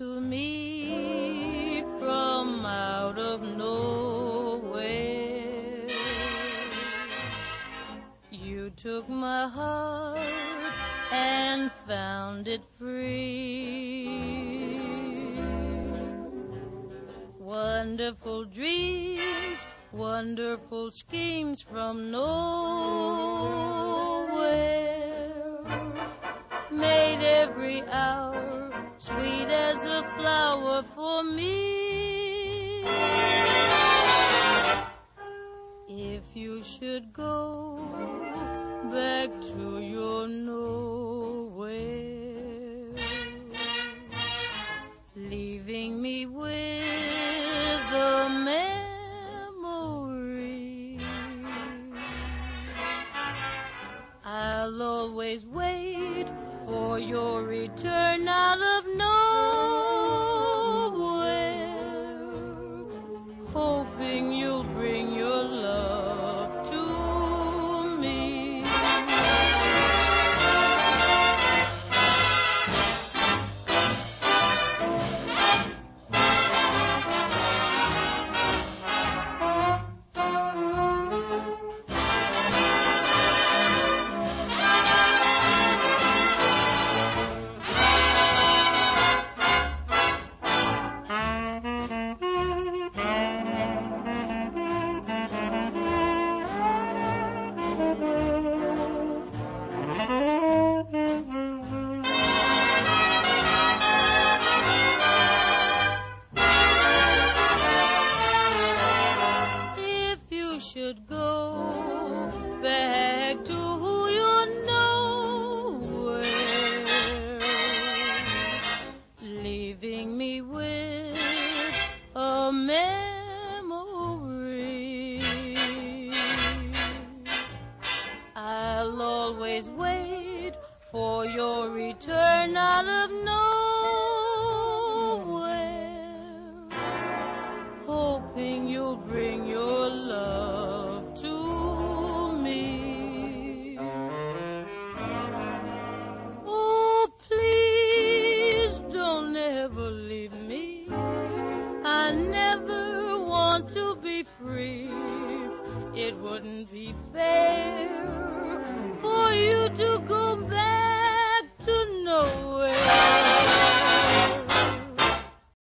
to me from out of nowhere. You took my heart and found it free. Wonderful dreams, wonderful schemes from nowhere, made every hour sweet as a flower for me. If you should go back to your nowhere, leaving me with a memory, I'll always wait for your return out of nowhere, hoping you'll bring your love to me. Should go back to your nowhere, leaving me with a memory, I'll always wait for your return out of nowhere, hoping you'll bring your love to me. Oh, please don't ever leave me. I never want to be free. It wouldn't be fair for you to go back to nowhere.